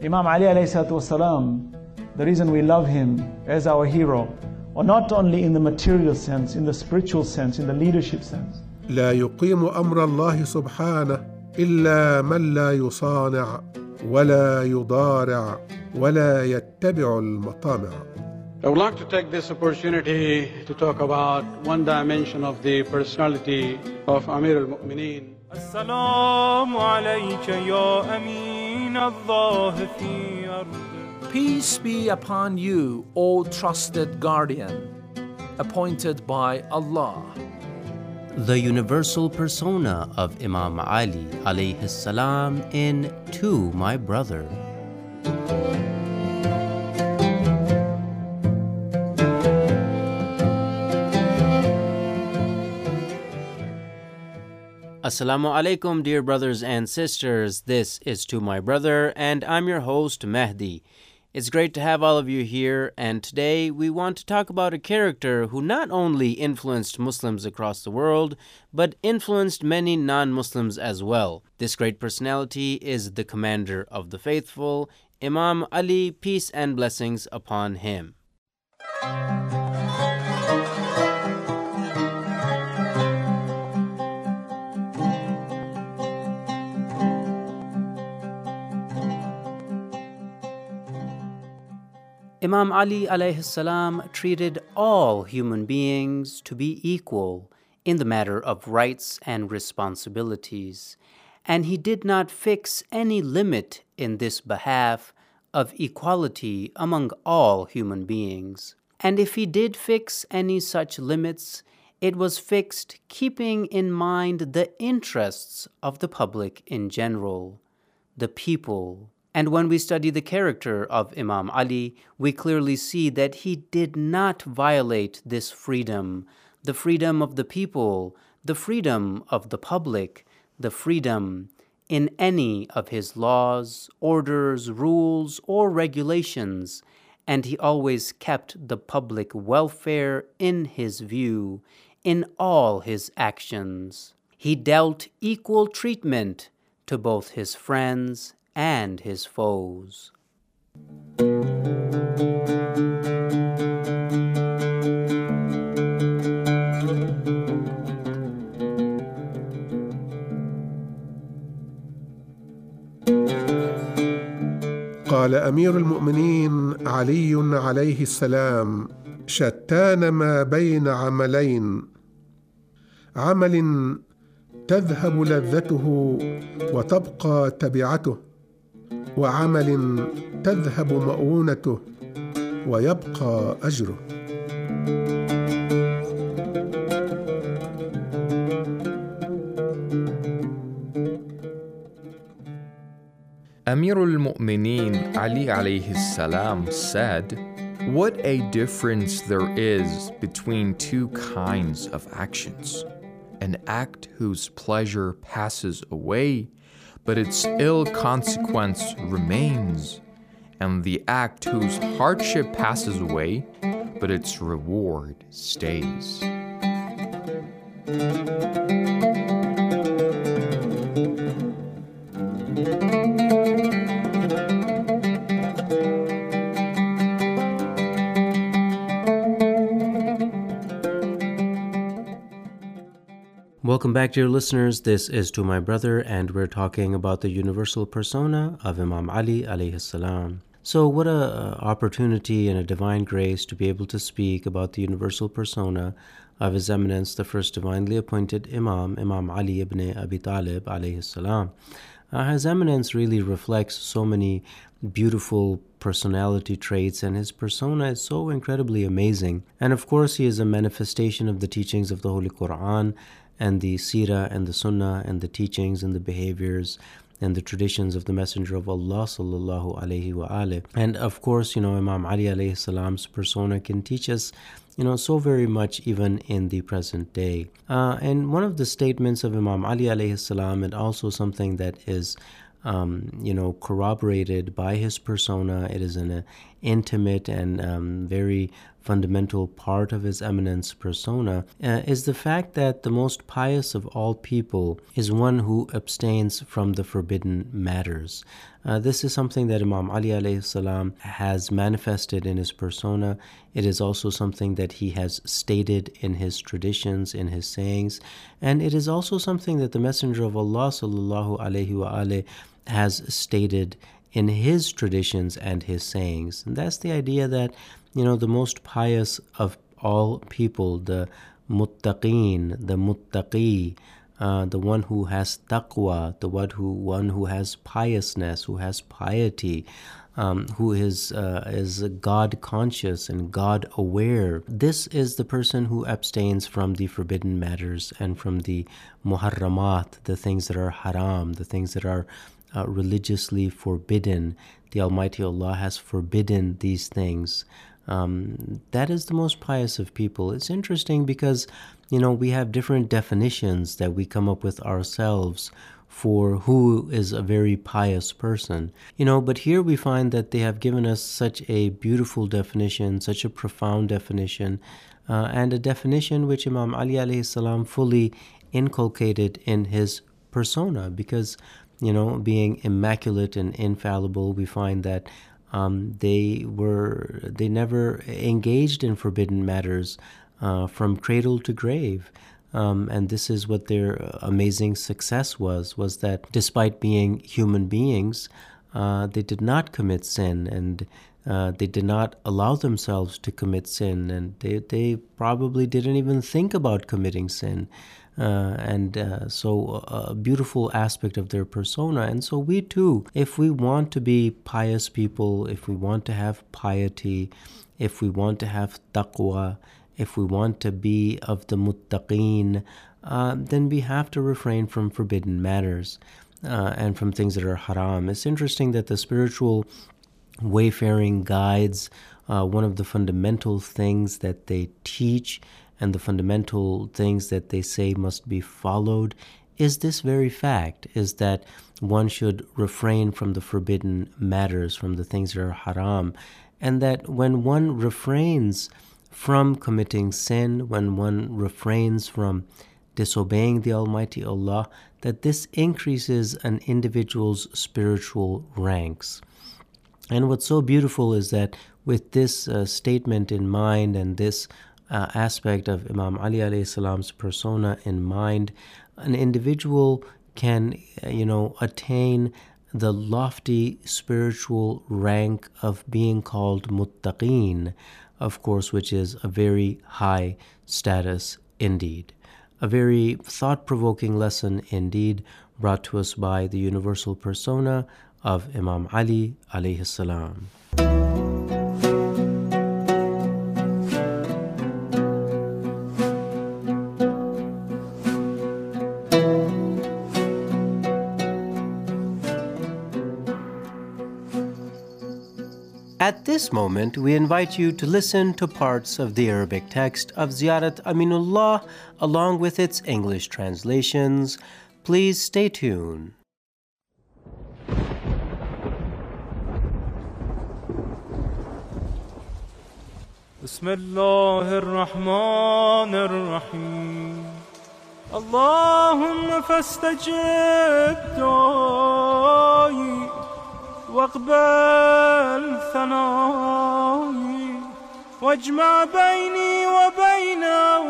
Imam Ali alayhi salatu wasalam, the reason we love him as our hero, or not only in the material sense, in the spiritual sense, in the leadership sense. لا يقيم أمر الله سبحانه إلا من لا يصانع ولا يضارع ولا يتبع المطامع. I would like to take this opportunity to talk about one dimension of the personality of Amir al-Mu'mineen. As-salamu alayka ya Amin Allah fi ardi. Peace be upon you, O trusted guardian, appointed by Allah. The universal persona of Imam Ali alayhi salam in To My Brother. Assalamu alaikum, dear brothers and sisters. This is To My Brother, and I'm your host, Mehdi. It's great to have all of you here, and today we want to talk about a character who not only influenced Muslims across the world, but influenced many non-Muslims as well. This great personality is the commander of the faithful, Imam Ali, peace and blessings upon him. Imam Ali alayhi salam treated all human beings to be equal in the matter of rights and responsibilities, and he did not fix any limit in this behalf of equality among all human beings. And if he did fix any such limits, it was fixed keeping in mind the interests of the public in general, the people. And when we study the character of Imam Ali, we clearly see that he did not violate this freedom, the freedom of the people, the freedom of the public, the freedom in any of his laws, orders, rules, or regulations, and he always kept the public welfare in his view in all his actions. He dealt equal treatment to both his friends and his foes. قال أمير المؤمنين علي عليه السلام: شتان ما بين عملين، عمل تذهب لذته وتبقى تبعته، وعمل تذهب مؤونته ويبقى أجره. Amir al-Mu'mineen Ali alayhi salam said, "What a difference there is between two kinds of actions. An act whose pleasure passes away, but its ill consequence remains, and the act whose hardship passes away, but its reward stays." Welcome back, dear listeners. This is To My Brother, and we're talking about the universal persona of Imam Ali alayhi salam. So what a opportunity and a divine grace to be able to speak about the universal persona of His Eminence, the first divinely appointed Imam, Imam Ali ibn Abi Talib alayhi salam. His Eminence really reflects so many beautiful personality traits, and his persona is so incredibly amazing. And of course, he is a manifestation of the teachings of the Holy Quran and the Seerah and the Sunnah and the teachings and the behaviors and the traditions of the Messenger of Allah sallallahu alaihi wa alihi. And of course, Imam Ali alayhi salam's persona can teach us, so very much even in the present day. And one of the statements of Imam Ali alayhi salam, and also something that is corroborated by his persona, it is an intimate and very fundamental part of His Eminence persona is the fact that the most pious of all people is one who abstains from the forbidden matters. This is something that Imam Ali alayhi salam has manifested in his persona. It is also something that he has stated in his traditions, in his sayings, and it is also something that the Messenger of Allah sallallahu alaihi wasallam has stated in his traditions and his sayings. And that's the idea that, the most pious of all people, the muttaqeen, the muttaqi, the one who has taqwa, the one who has piousness, who has piety, who is God conscious and God aware. This is the person who abstains from the forbidden matters and from the muharramat, the things that are haram, the things that are religiously forbidden. The Almighty Allah has forbidden these things. That is the most pious of people. It's interesting because, we have different definitions that we come up with ourselves for who is a very pious person. But here we find that they have given us such a beautiful definition, such a profound definition, and a definition which Imam Ali alayhi salam fully inculcated in his persona, because being immaculate and infallible, we find that they never engaged in forbidden matters from cradle to grave. And this is what their amazing success was that despite being human beings, they did not commit sin, and they did not allow themselves to commit sin, and they probably didn't even think about committing sin. So a beautiful aspect of their persona. And so we too, if we want to be pious people, if we want to have piety, if we want to have taqwa, if we want to be of the muttaqeen, then we have to refrain from forbidden matters and from things that are haram. It's interesting that the spiritual wayfaring guides, one of the fundamental things that they teach and the fundamental things that they say must be followed is this very fact, is that one should refrain from the forbidden matters, from the things that are haram, and that when one refrains from committing sin, when one refrains from disobeying the Almighty Allah, that this increases an individual's spiritual ranks. And what's so beautiful is that with this statement in mind and this aspect of Imam Ali alayhi salam's persona in mind, an individual can, attain the lofty spiritual rank of being called muttaqeen, of course, which is a very high status indeed. A very thought-provoking lesson indeed, brought to us by the universal persona of Imam Ali alayhi salam. At this moment, we invite you to listen to parts of the Arabic text of Ziyarat Aminullah along with its English translations. Please stay tuned. بسم الله الرحمن الرحيم اللهم فاستجب دعائي واقبل ثنائي واجمع بيني وبين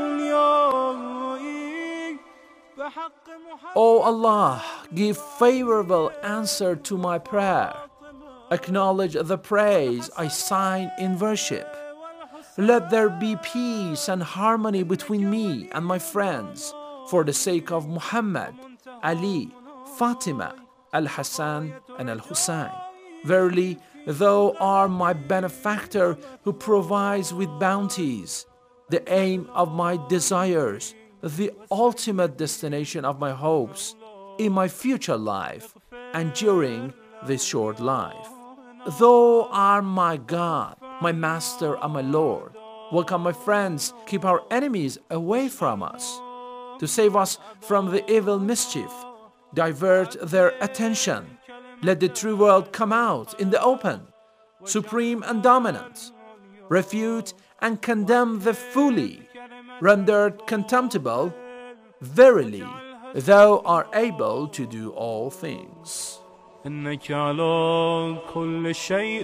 أوليائي بحق محمد. O Allah, give favorable answer to my prayer. Acknowledge the praise I sign in worship. Let there be peace and harmony between me and my friends for the sake of Muhammad, Ali, Fatima, Al-Hassan and Al-Hussein. Verily, Thou art my benefactor who provides with bounties, the aim of my desires, the ultimate destination of my hopes in my future life and during this short life. Thou art my God, my Master and my Lord. Welcome my friends, keep our enemies away from us. To save us from the evil mischief, divert their attention. Let the true world come out in the open. supreme and dominant, refute and condemn the fully, rendered contemptible. Verily, thou art able to do all things. إنك على كل شيء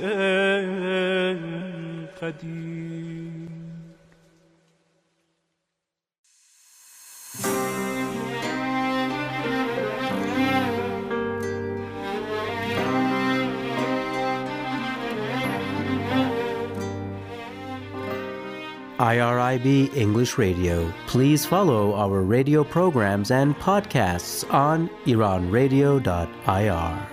قدير. IRIB English Radio. Please follow our radio programs and podcasts on iranradio.ir.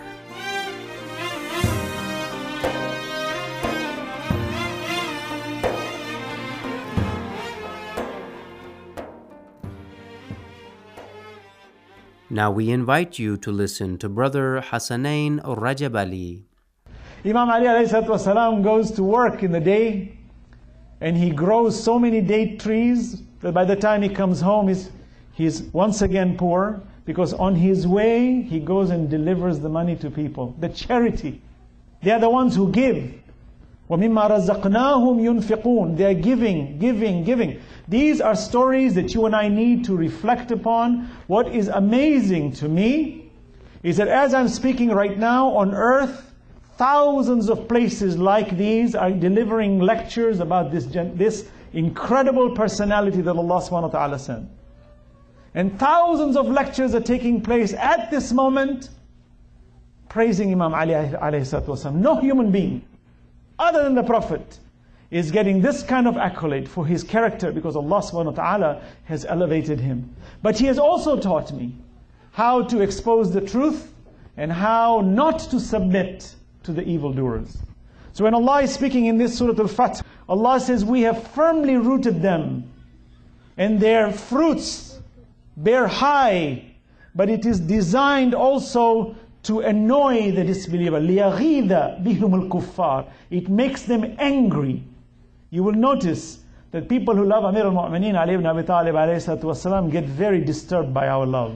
Now we invite you to listen to Brother Hassanain Rajab Ali. Imam Ali alayhi salatu wasalam goes to work in the day, and he grows so many date trees that by the time he comes home, he's once again poor, because on his way, he goes and delivers the money to people. The charity. They are the ones who give. وَمِمَّا رَزَقْنَاهُمْ يُنْفِقُونَ. They are giving, giving, giving. These are stories that you and I need to reflect upon. What is amazing to me is that as I'm speaking right now on earth, thousands of places like these are delivering lectures about this incredible personality that Allah subhanahu wa ta'ala sent. And thousands of lectures are taking place at this moment praising Imam Ali alayhi salatu wasalam. No human being other than the Prophet is getting this kind of accolade for his character, because Allah subhanahu wa ta'ala has elevated him. But he has also taught me how to expose the truth and how not to submit to the evildoers. So when Allah is speaking in this Surah Al-Fath, Allah says, we have firmly rooted them, and their fruits bear high, but it is designed also to annoy the disbeliever. لِيَغِيظَ بِهُمُ الْكُفَّارِ. It makes them angry. You will notice that people who love Amir al-Mu'mineen Ali ibn Abi Talib ﷺ get very disturbed by our love.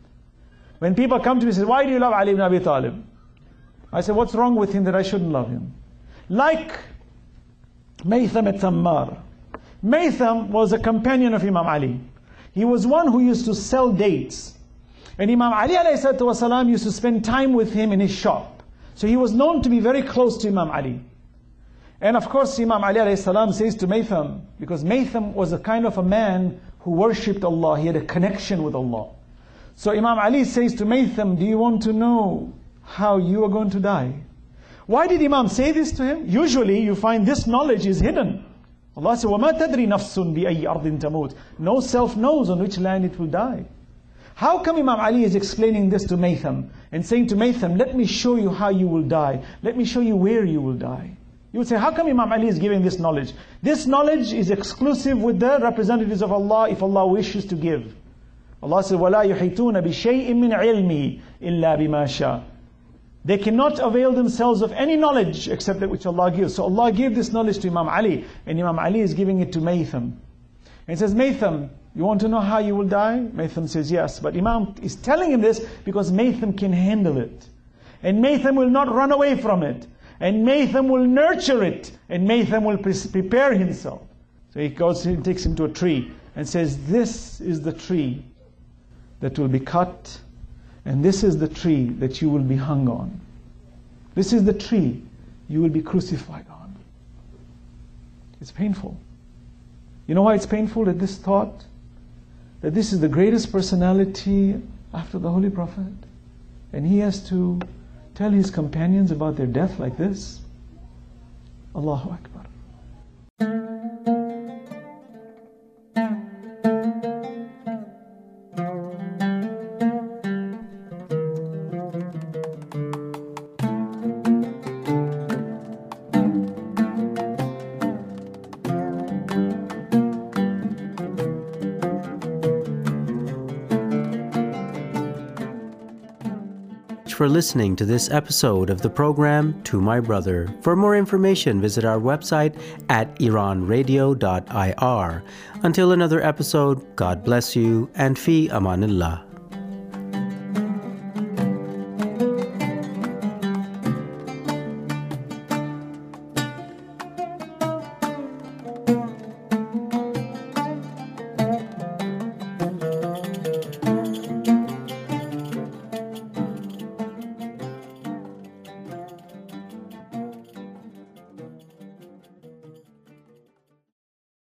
When people come to me and say, why do you love Ali ibn Abi Talib? I say, what's wrong with him that I shouldn't love him? Like Maytham al-Thammar. Maytham was a companion of Imam Ali. He was one who used to sell dates. And Imam Ali ﷺ used to spend time with him in his shop. So he was known to be very close to Imam Ali. And of course Imam Ali ﷺ says to Maytham, because Maytham was a kind of a man who worshipped Allah, he had a connection with Allah. So Imam Ali says to Maytham, do you want to know how you are going to die? Why did Imam say this to him? Usually you find this knowledge is hidden. Allah says, وَمَا تَدْرِي نَفْسٌ بِأَيِّ أَرْضٍ تَمُوتُ. No self knows on which land it will die. How come Imam Ali is explaining this to Maytham and saying to Maytham, let me show you how you will die. Let me show you where you will die. You would say, how come Imam Ali is giving this knowledge? This knowledge is exclusive with the representatives of Allah if Allah wishes to give. Allah says, وَلَا يُحِيطُونَ بِشَيْءٍ مِّنْ عِلْمِهِ إِلَّا بِمَا شَاءَ. They cannot avail themselves of any knowledge except that which Allah gives. So Allah gave this knowledge to Imam Ali, and Imam Ali is giving it to Maytham. And he says, Maytham, you want to know how you will die? Maytham says, yes. But Imam is telling him this because Maytham can handle it. And Maytham will not run away from it. And Maytham will nurture it. And Maytham will prepare himself. So he goes and takes him to a tree and says, this is the tree that will be cut, and this is the tree that you will be hung on. This is the tree you will be crucified on. It's painful. You know why it's painful? At this thought that this is the greatest personality after the Holy Prophet, and he has to tell his companions about their death like this. Allahu Akbar. For listening to this episode of the program To My Brother. For more information, visit our website at iranradio.ir. Until another episode, God bless you and fi amanillah.